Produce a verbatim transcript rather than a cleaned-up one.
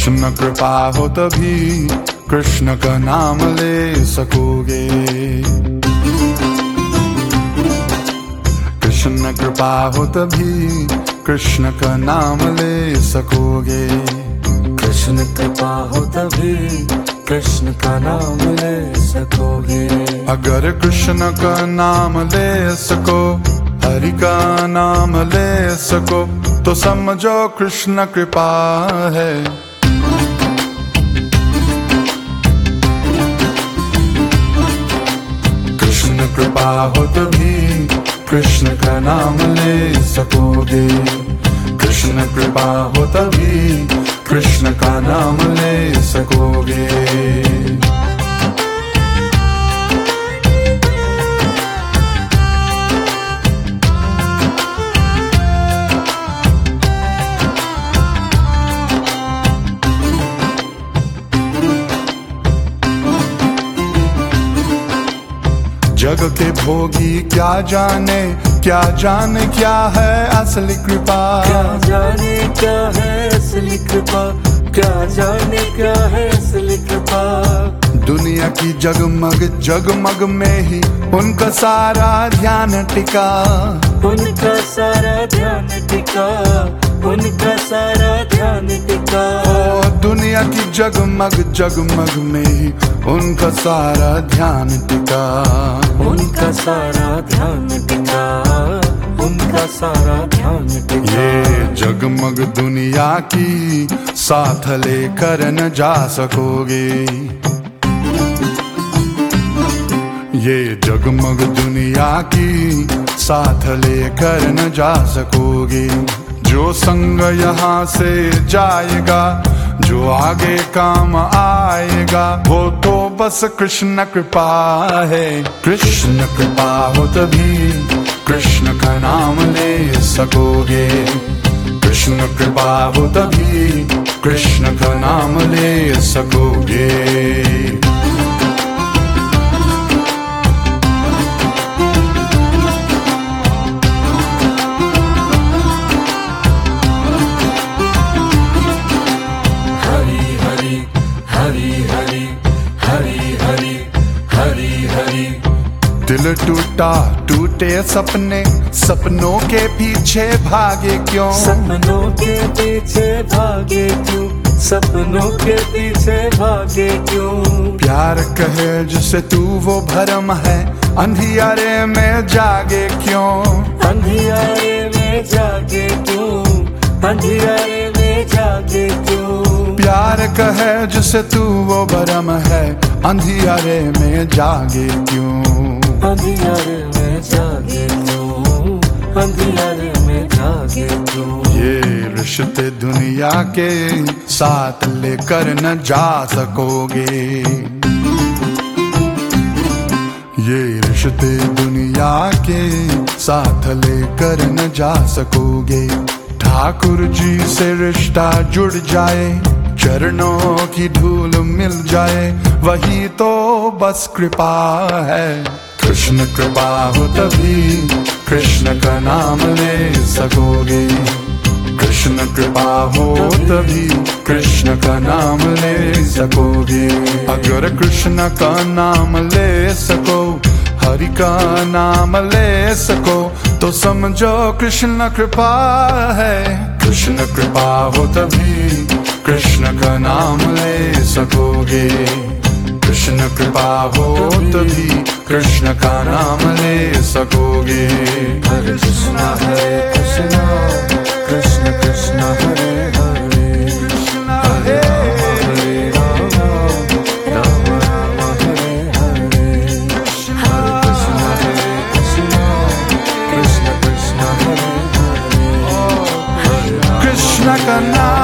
कृष्ण कृपा हो तभी कृष्ण का नाम ले सकोगे। कृष्ण कृपा हो तभी कृष्ण का नाम ले सकोगे। कृष्ण कृपा हो तभी कृष्ण का नाम ले सकोगे। अगर कृष्ण का नाम ले सको, हरि का नाम ले सको, तो समझो कृष्ण कृपा है। कृष्ण कृपा हो तभी कृष्ण का नाम ले सकोगे। कृष्ण कृपा हो तभी कृष्ण का नाम ले सकोगे। जग के भोगी क्या जाने, क्या जाने क्या है असली कृपा। क्या जाने क्या है असली कृपा, क्या जाने क्या है असली कृपा। दुनिया की जगमग जगमग में ही उनका सारा ध्यान टिका। उनका सारा ध्यान टिका, उनका सारा ध्यान टिका। ओ दुनिया की जगमग जगमग में ही उनका सारा ध्यान टिका। उनका सारा ध्यान टिका, उनका सारा ध्यान टिका। ये जगमग दुनिया की साथ लेकर न जा सकोगे। ये जगमग दुनिया की साथ लेकर न जा सकोगे। जो संग यहाँ से जाएगा, जो आगे काम आएगा, वो तो बस कृष्ण कृपा है। कृष्ण कृपा हो तभी कृष्ण का नाम ले सकोगे। कृष्ण कृपा हो तभी कृष्ण का नाम ले सकोगे। दिल टूटा टूटे सपने, सपनों के पीछे भागे क्यों। सपनों के पीछे भागे क्यों, सपनों के पीछे भागे क्यों। प्यार कहे जिसे तू वो भरम है, अंधियारे में जागे क्यों। अंधियारे में जागे क्यों, अंधियारे में जागे क्यों। प्यार कहे जिसे तू वो भरम है, अंधियारे में जागे क्यों। अंधियारे में जागे क्यों, अंधियारे में जागे क्यों। ये रिश्ते दुनिया के साथ लेकर न जा सकोगे। ये रिश्ते दुनिया के साथ लेकर न जा सकोगे। ठाकुर जी से रिश्ता जुड़ जाए, चरणों की धूल मिल जाए, वही तो बस कृपा है। कृष्ण कृपा हो तभी कृष्ण का नाम ले सकोगे। कृष्ण कृपा हो तभी कृष्ण का नाम ले सकोगे। अगर कृष्ण का नाम ले सको, हरि का नाम ले सको, तो समझो कृष्ण कृपा है। कृष्ण कृपा हो तभी कृष्ण का नाम ले सकोगे। कृष्ण कृपा हो तभी कृष्ण का नाम ले सकोगे। हरे कृष्णा हरे कृष्णा, कृष्ण कृष्णा हरे हरे, हरे हरे राम, राम राम हरे हरे। हरे कृष्णा हरे कृष्णा, कृष्ण कृष्णा हरे हरे। कृष्ण का नाम